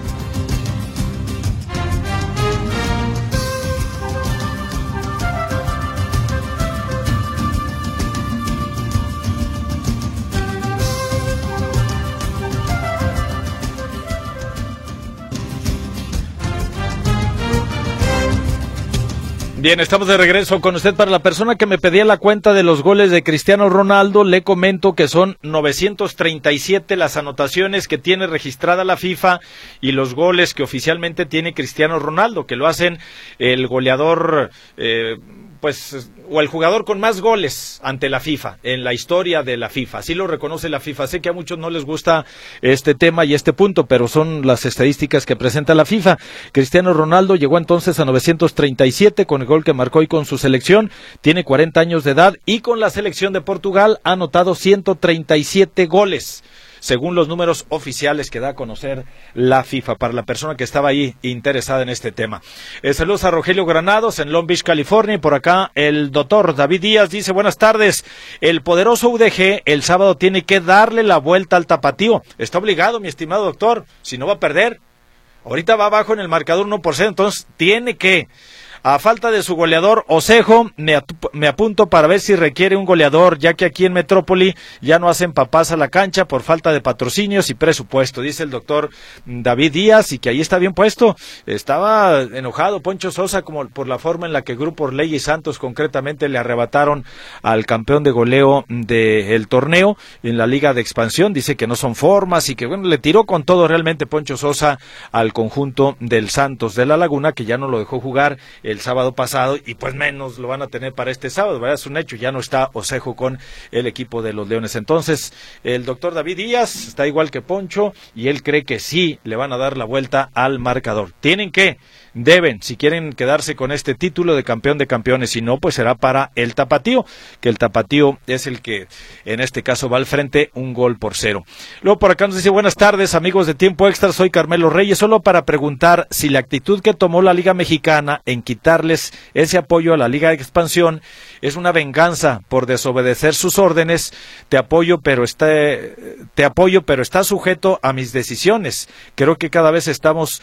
Bien, estamos de regreso con usted. Para la persona que me pedía la cuenta de los goles de Cristiano Ronaldo, le comento que son novecientos treinta y siete las anotaciones que tiene registrada la FIFA y los goles que oficialmente tiene Cristiano Ronaldo, que lo hacen el goleador, eh, pues, o el jugador con más goles ante la FIFA, en la historia de la FIFA. Así lo reconoce la FIFA. Sé que a muchos no les gusta este tema y este punto, pero son las estadísticas que presenta la FIFA. Cristiano Ronaldo llegó entonces a novecientos treinta y siete con el gol que marcó hoy con su selección. Tiene cuarenta años de edad y con la selección de Portugal ha anotado ciento treinta y siete goles, según los números oficiales que da a conocer la FIFA, para la persona que estaba ahí interesada en este tema. Eh, saludos a Rogelio Granados en Long Beach, California, y por acá el doctor David Díaz dice, buenas tardes, el poderoso U D G el sábado tiene que darle la vuelta al tapatío. Está obligado, mi estimado doctor, si no va a perder. Ahorita va abajo en el marcador uno por cero, entonces tiene que... A falta de su goleador, Osejo, me, me apunto para ver si requiere un goleador, ya que aquí en Metrópoli ya no hacen papás a la cancha por falta de patrocinios y presupuesto, dice el doctor David Díaz, y que ahí está bien puesto. Estaba enojado Poncho Sosa como por la forma en la que Grupo Orlegui y Santos concretamente le arrebataron al campeón de goleo del torneo en la Liga de Expansión. Dice que no son formas y que, bueno, le tiró con todo realmente Poncho Sosa al conjunto del Santos de La Laguna, que ya no lo dejó jugar el sábado pasado, y pues menos lo van a tener para este sábado, ¿verdad? Es un hecho, ya no está Osejo con el equipo de los Leones. Entonces, el doctor David Díaz está igual que Poncho, y él cree que sí le van a dar la vuelta al marcador. Tienen que, deben, si quieren quedarse con este título de campeón de campeones, si no, pues será para el Tapatío, que el Tapatío es el que en este caso va al frente, un gol por cero. Luego por acá nos dice, buenas tardes amigos de Tiempo Extra, soy Carmelo Reyes, solo para preguntar si la actitud que tomó la Liga Mexicana en quitar quitarles ese apoyo a la Liga de Expansión es una venganza por desobedecer sus órdenes. Te apoyo, pero está, te apoyo, pero está sujeto a mis decisiones. Creo que cada vez estamos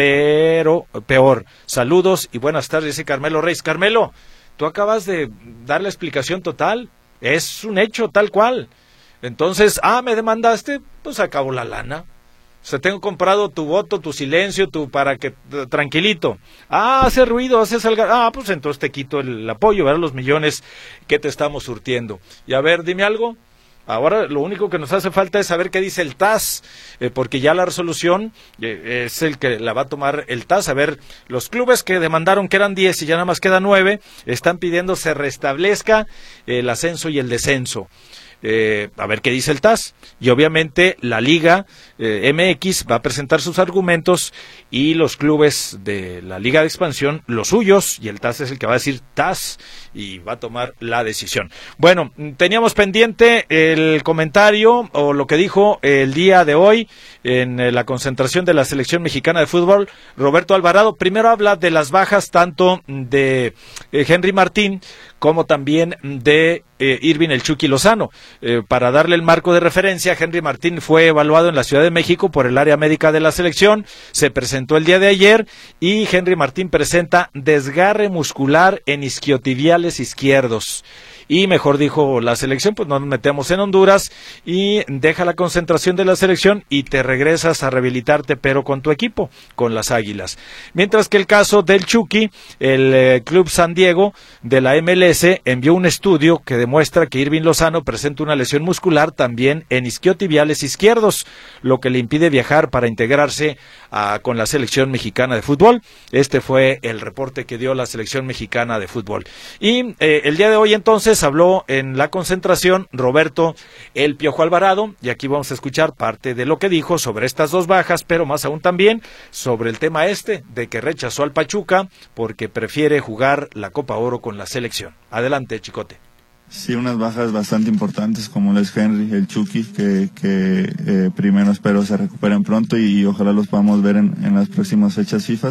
pero peor. Saludos y buenas tardes, dice Carmelo Reyes. Carmelo, tú acabas de dar la explicación total. Es un hecho tal cual. Entonces, ah, me demandaste, pues acabó la lana. O sea, tengo comprado tu voto, tu silencio, tu para que, tranquilito. Ah, hace ruido, hace salga. Ah, pues entonces te quito el apoyo, ¿verdad? Los millones que te estamos surtiendo. Y a ver, dime algo. Ahora lo único que nos hace falta es saber qué dice el T A S, eh, porque ya la resolución eh, es el que la va a tomar el T A S. A ver, los clubes que demandaron que eran diez y ya nada más quedan nueve, están pidiendo se restablezca el ascenso y el descenso. Eh, a ver qué dice el T A S, y obviamente la Liga eh, M X va a presentar sus argumentos y los clubes de la Liga de Expansión los suyos, y el T A S es el que va a decir T A S y va a tomar la decisión. Bueno, teníamos pendiente el comentario o lo que dijo el día de hoy en la concentración de la selección mexicana de fútbol, Roberto Alvarado. Primero habla de las bajas tanto de eh, Henry Martín como también de eh, Irving el Chucky Lozano. Eh, para darle el marco de referencia, Henry Martín fue evaluado en la Ciudad de México por el área médica de la selección, se presentó el día de ayer y Henry Martín presenta desgarre muscular en isquiotibiales izquierdos. Y mejor dijo la selección, pues nos metemos en Honduras y deja la concentración de la selección y te regresas a rehabilitarte, pero con tu equipo, con las Águilas. Mientras que el caso del Chucky, el eh, Club San Diego de la M L S envió un estudio que demuestra que Irving Lozano presenta una lesión muscular también en isquiotibiales izquierdos, lo que le impide viajar para integrarse a, con la selección mexicana de fútbol. Este fue el reporte que dio la selección mexicana de fútbol. Y eh, el día de hoy entonces habló en la concentración Roberto El Piojo Alvarado, y aquí vamos a escuchar parte de lo que dijo sobre estas dos bajas, pero más aún también sobre el tema este de que rechazó al Pachuca porque prefiere jugar la Copa Oro con la selección. Adelante, Chicote. Sí, unas bajas bastante importantes como lo es Henry, el Chucky, que, que eh, primero espero se recuperen pronto y, y ojalá los podamos ver en, en las próximas fechas FIFA.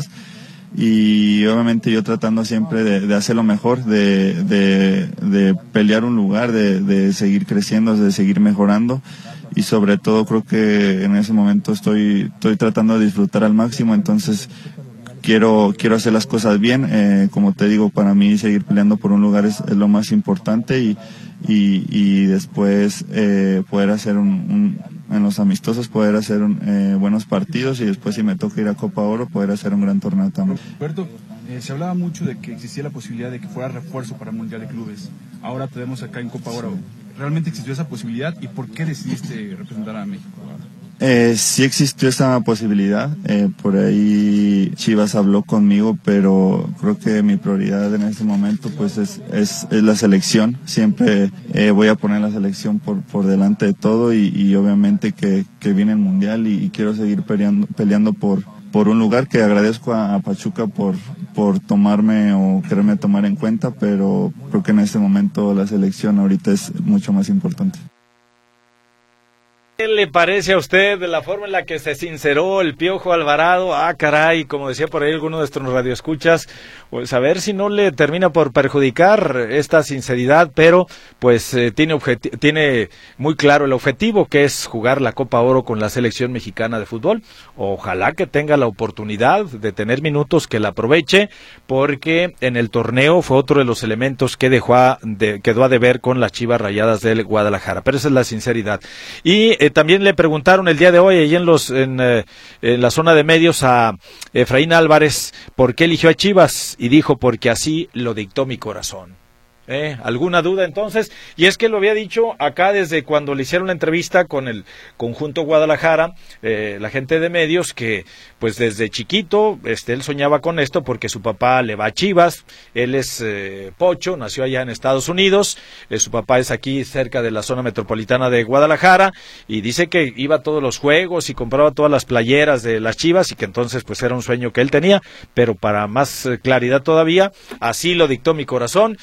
Y obviamente yo tratando siempre de, de hacer lo mejor, de, de, de pelear un lugar, de, de seguir creciendo, de seguir mejorando, y sobre todo creo que en ese momento estoy, estoy tratando de disfrutar al máximo, entonces quiero, quiero hacer las cosas bien. Eh, como te digo, para mí seguir peleando por un lugar es, es lo más importante, y, y, y después eh, poder hacer un, un en los amistosos poder hacer un, eh, buenos partidos, y después si me toca ir a Copa Oro poder hacer un gran torneo también. Roberto, eh, se hablaba mucho de que existía la posibilidad de que fuera refuerzo para el Mundial de Clubes. Ahora tenemos acá en Copa Oro. ¿Realmente existió esa posibilidad y por qué decidiste representar a México ahora? Eh, sí existió esa posibilidad, eh, por ahí Chivas habló conmigo, pero creo que mi prioridad en este momento pues es, es, es la selección. Siempre eh, voy a poner la selección por, por delante de todo, y, y obviamente que, que viene el Mundial, y, y quiero seguir peleando, peleando por, por un lugar, que agradezco a, a Pachuca por, por tomarme o quererme tomar en cuenta, pero creo que en este momento la selección ahorita es mucho más importante. ¿Qué le parece a usted de la forma en la que se sinceró el Piojo Alvarado? Ah, caray, como decía por ahí alguno de nuestros radioescuchas, pues a ver si no le termina por perjudicar esta sinceridad, pero pues eh, tiene, objeti- tiene muy claro el objetivo, que es jugar la Copa Oro con la selección mexicana de fútbol. Ojalá que tenga la oportunidad de tener minutos, que la aproveche, porque en el torneo fue otro de los elementos que dejó a, de, quedó a deber con las Chivas Rayadas del Guadalajara, pero esa es la sinceridad. Y Eh, también le preguntaron el día de hoy ahí en los en, eh, en la zona de medios a Efraín Álvarez por qué eligió a Chivas, y dijo porque así lo dictó mi corazón. ¿Eh? ¿Alguna duda entonces? Y es que lo había dicho acá desde cuando le hicieron la entrevista con el conjunto Guadalajara, eh, la gente de medios, que pues desde chiquito este, él soñaba con esto porque su papá le va a Chivas. Él es eh, pocho, nació allá en Estados Unidos, eh, su papá es aquí cerca de la zona metropolitana de Guadalajara, y dice que iba a todos los juegos y compraba todas las playeras de las Chivas, y que entonces pues era un sueño que él tenía, pero para más eh, claridad todavía, así lo dictó mi corazón, y por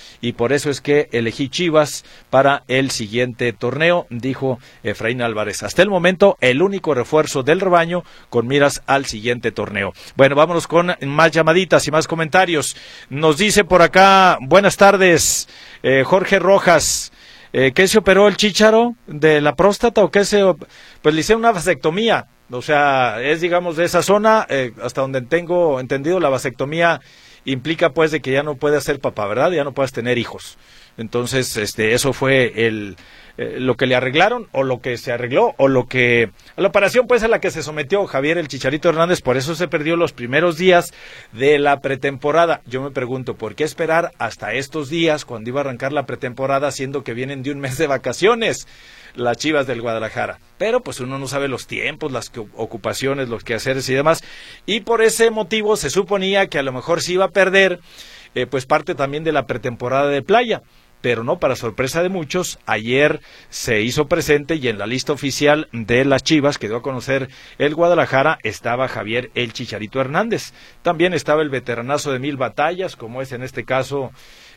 por eso es que elegí Chivas para el siguiente torneo, dijo Efraín Álvarez. Hasta el momento, el único refuerzo del rebaño con miras al siguiente torneo. Bueno, vámonos con más llamaditas y más comentarios. Nos dice por acá, buenas tardes, eh, Jorge Rojas. Eh, ¿Qué se operó el Chícharo? ¿De la próstata o qué se...? Pues le hicieron una vasectomía, o sea, es digamos de esa zona, eh, hasta donde tengo entendido, la vasectomía implica pues de que ya no puedes ser papá, ¿verdad? Ya no puedes tener hijos. Entonces, este, eso fue el... Eh, lo que le arreglaron, o lo que se arregló, o lo que... La operación pues a la que se sometió Javier el Chicharito Hernández, por eso se perdió los primeros días de la pretemporada. Yo me pregunto, ¿por qué esperar hasta estos días cuando iba a arrancar la pretemporada, siendo que vienen de un mes de vacaciones las Chivas del Guadalajara? Pero pues uno no sabe los tiempos, las ocupaciones, los quehaceres y demás, y por ese motivo se suponía que a lo mejor se iba a perder eh, pues parte también de la pretemporada de playa. Pero no, para sorpresa de muchos, ayer se hizo presente y en la lista oficial de las Chivas que dio a conocer el Guadalajara estaba Javier el Chicharito Hernández. También estaba el veteranazo de mil batallas, como es en este caso,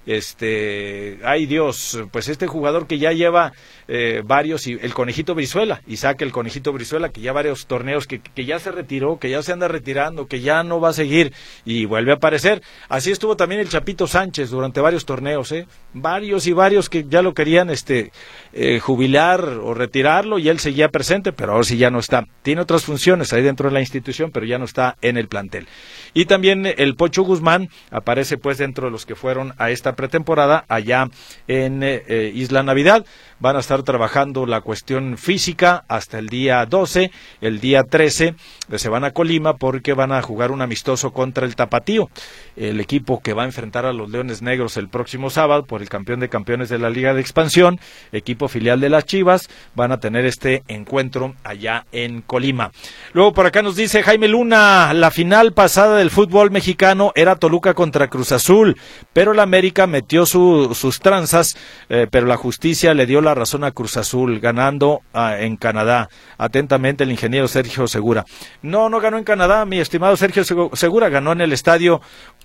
este, ay Dios, pues este jugador que ya lleva eh, varios, y el Conejito Brizuela, Isaac el Conejito Brizuela, que ya varios torneos, que, que ya se retiró, que ya se anda retirando, que ya no va a seguir y vuelve a aparecer. Así estuvo también el Chapito Sánchez durante varios torneos, eh, varios y varios que ya lo querían este eh, jubilar o retirarlo y él seguía presente, pero ahora sí ya no está. Tiene otras funciones ahí dentro de la institución, pero ya no está en el plantel. Y también el Pocho Guzmán aparece pues dentro de los que fueron a esta pretemporada allá en eh, Isla Navidad. Van a estar trabajando la cuestión física hasta el día doce, el día trece se van a Colima porque van a jugar un amistoso contra el Tapatío, el equipo que va a enfrentar a los Leones Negros el próximo sábado por el campeón de campeones de la Liga de Expansión, equipo filial de las Chivas. Van a tener este encuentro allá en Colima. Luego por acá nos dice Jaime Luna, la final pasada del fútbol mexicano era Toluca contra Cruz Azul, pero la América metió su, sus tranzas, eh, pero la justicia le dio la razón a Cruz Azul, ganando uh, en Canadá. Atentamente el ingeniero Sergio Segura. No, no ganó en Canadá, mi estimado Sergio Segura, ganó en el Estadio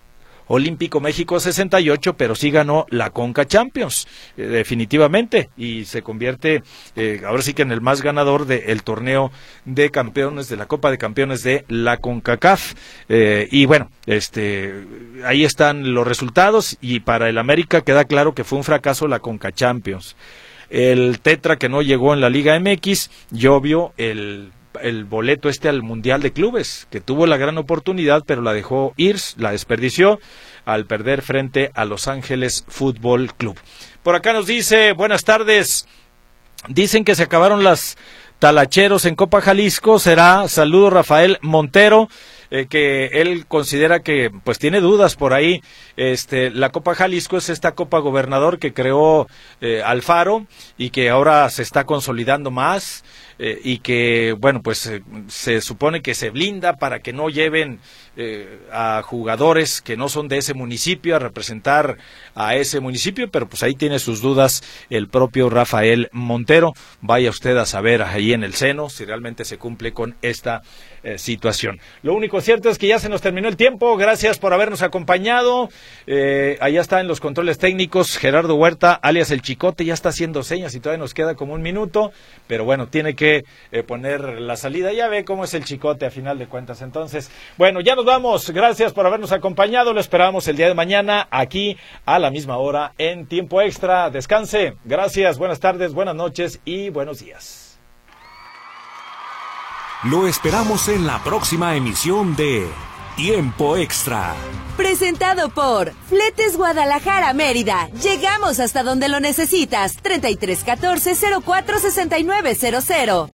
Olímpico México sesenta y ocho, pero sí ganó la Conca Champions, eh, definitivamente, y se convierte eh, ahora sí que en el más ganador del torneo de campeones, de la Copa de Campeones de la CONCACAF. Eh, y bueno, este, ahí están los resultados, y para el América queda claro que fue un fracaso la Conca Champions. El Tetra que no llegó en la Liga M X, y obvio el el boleto este al Mundial de Clubes, que tuvo la gran oportunidad, pero la dejó ir, la desperdició al perder frente a Los Ángeles Fútbol Club. Por acá nos dice, buenas tardes, dicen que se acabaron las talacheros en Copa Jalisco, será, saludo Rafael Montero, eh, que él considera que pues tiene dudas por ahí. Este, la Copa Jalisco es esta Copa Gobernador que creó eh, Alfaro y que ahora se está consolidando más. Eh, y que, bueno, pues eh, se supone que se blinda para que no lleven eh, a jugadores que no son de ese municipio a representar a ese municipio, pero pues ahí tiene sus dudas el propio Rafael Montero. Vaya usted a saber ahí en el seno si realmente se cumple con esta eh, situación. Lo único cierto es que ya se nos terminó el tiempo. Gracias por habernos acompañado. Eh, allá está en los controles técnicos Gerardo Huerta, alias El Chicote, ya está haciendo señas y todavía nos queda como un minuto, pero bueno, tiene que Eh, poner la salida. Ya ve cómo es el Chicote a final de cuentas. Entonces, bueno, ya nos vamos. Gracias por habernos acompañado. Lo esperamos el día de mañana aquí a la misma hora en Tiempo Extra. Descanse. Gracias. Buenas tardes, buenas noches y buenos días. Lo esperamos en la próxima emisión de Tiempo Extra. Presentado por Fletes Guadalajara Mérida. Llegamos hasta donde lo necesitas. treinta y tres catorce cero cuatro sesenta y nueve cero cero.